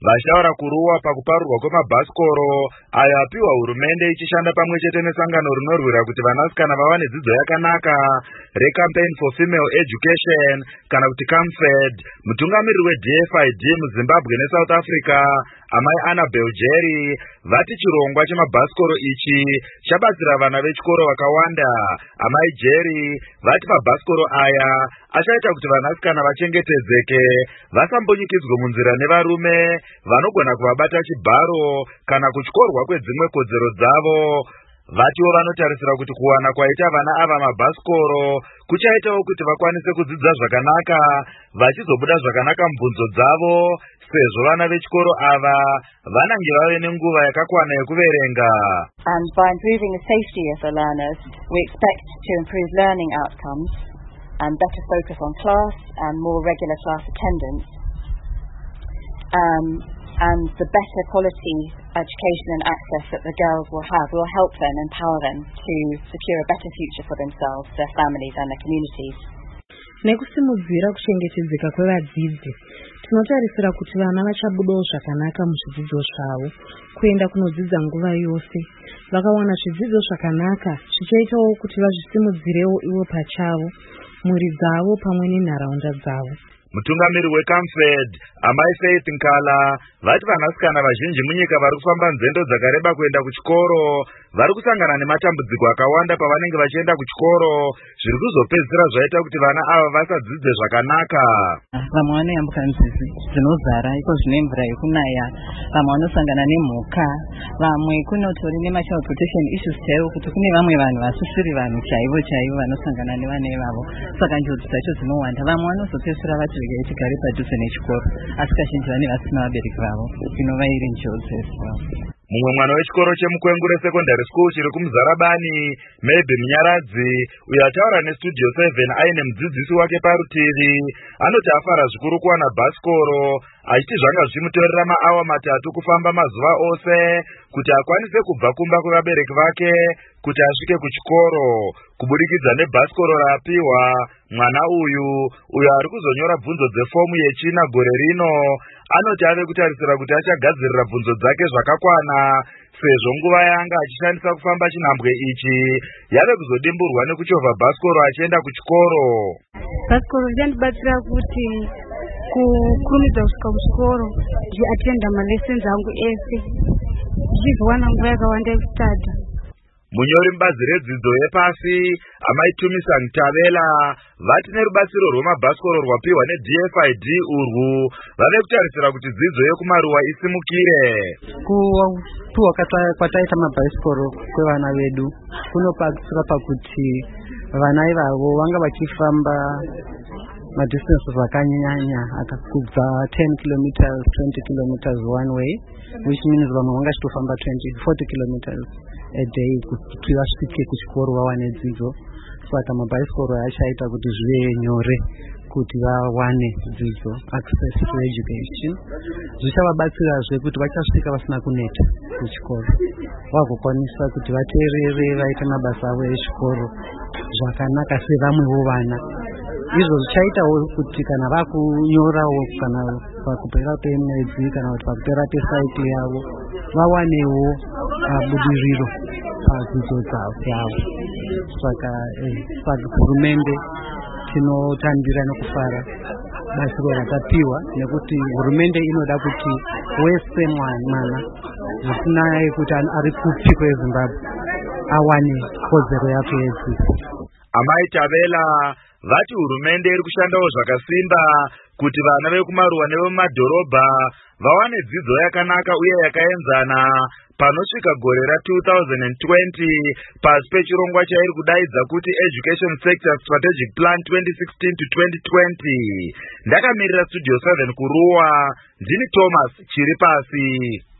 Vashaura kuruwa pakuparurwa kwemabhasikoro ayo apiwa hurumende ichishanda pamwechete nesangano rinorwira kuti vanasikana vawane dzidzo yakanaka reCampaign for Female Education kana kuti CAMFED. Mutungamiriri weDFID muZimbabwe neSouth Africa amai Annabel Jerry vati chirongwa chemabhasikoro ichi chabatsira vana vechikoro vakawanda. Amai Jerry vati mabhasikoro aya achaita kuti vanasikana vachengetedzeke vasambonyikidzwe munzira nevarume vanogona kuvabata chibharo kana kutyorwa kwedzimwe kodzero dzavo. Vatiwo vanotarisira kuti kuwana kwaita vana ava mabhasikoro kuchaitawo kuti vakwanise kudzidza zvakanaka vachizobuda zvakanaka mubvunzo dzavo, sezvo vana vechikoro ava vanenge vave nenguva yakakwana yekuverenga. And by improving the safety of the learners, we expect to improve learning outcomes and better focus on class and more regular class attendance. And the better quality education and access that the girls will have will help them, empower them to secure a better future for themselves, their families and their communities. Nekusimudzira kuchengetedzeka kwevadzidzi, tinotarisira kuti vana vachabudawo zvakanaka muzvidzidzo zvavo, kuenda kunodzidza nguva yose, vakawana zvidzidzo zvakanaka zvichaitawo kuti vazvisimudzirewo ivo pachavo, mhuri dzavo pamwe nenharaunda dzavo. Mutungamiriri weCAMFED amai Faith Nkala vati vanasikana vazhinji munyika vari kufamba nzendo dzakareba kuenda kuchikoro vari kusangana nematambudziko akawanda pavanenge vachienda kuchikoro, zviri kuzopedzisira zvaita kuti vana ava vasadzidze zvakanaka. Vamwe vanoyambuka nzizi dzinozara iko zvine mvura yekunaya, vamwe vanosangana nemhuka, vamwe kunotori nemachild protection issues chaivo, kuti kune vamwe vanhu vasisiri vanhu chaivo vanosangana nevana ivavo, saka njodzi dzacho dzinowanda. Vamwe vanozopedzisira vati regai tigare padhuze nechikoro, asi kazhinji vane vasina vabereki vavo, inova iri njodzi. Mumwe mwana wechikoro chemukwengure secondary school chiri kumuzarabani Maybe Munyaradzi, uyo ataura neStudio 7 aine mudzidzisi wake parutivi, anoti afara zvikuru kuwana bhasikoro, achiti zvanga zvichimutorera maawa matatu kufamba mazuva ose kuti akwanise kubva kumba kwevabereki vake kuti asvike kuchikoro. Kubudikidza nebhasikoro raapiwa, mwana uyu ari kuzonyora bvunzo dzefomu yechina gore rino, anoti ave kutarisira kuti achagadzirira bvunzo dzake zvakakwana, sezvo nguva yanga achishandisa kufamba chinhambwe ichi yave kuzodimburwa nekuchovha bhasikoro achienda kuchikoro. Bhasikoro rindibatsira kuti kukurumidza kusvika kuchikoro, ndiatenda malessons angu ese, ndichizowana nguva yakawanda yekustadha. Munyori mubazi redzidzo yepasi amai Tumisa Ntavela vati nerubatsiro rwemabhasikoro rwapiwa neDFID urwu vave kutarisira kuti dzidzo yekumaruwa isimukire. Kupiwa kwataita mabhasikoro kwevana vedu kunobatsira pakuti vana ivavo vanga vachifamba madistances akanyanya akakudza 10 kilometers 20 kilometers one way, which means vamwe vanga chitofamba 40 kilometers a day kuti vasvike kuchikoro vawane dzidzo. Saka mabhasikoro achaita kuti zvive nyore kuti vawane dzidzo, access to education. Zvichavabatsirazve kuti vachasvika vasina kuneta kuchikoro, vagokwanisa kuti vateerere vaite mabasa avo echikoro zvakanaka sevamwewo vana. Izvo zvichaitawo kuti kana vakunyorawo kana pakupera pemwedzi kana kuti pakupera pesaiti yavo vawanewo budiriro padzidzo dzavo. Saka hurumende tinotandira nekufara basikoro rakapiwa, nekuti hurumende inoda kuti wese mwana zvisina kuti ari kupi kweZimbabwe awane kodzero yake yedzidzo. Amai Tavela vati hurumende iri kushandawo zvakasimba kuti vana vekumaruwa nevemumadhorobha vawane dzidzo yakanaka uye yakaenzana panosvika gore ra2020 pasi pechirongwa chairi kudaidza kuti Education Sector Strategic Plan 2016 to 2020. Ndakamirira Studio 7 kuruwa, ndini Thomas Chiripasi.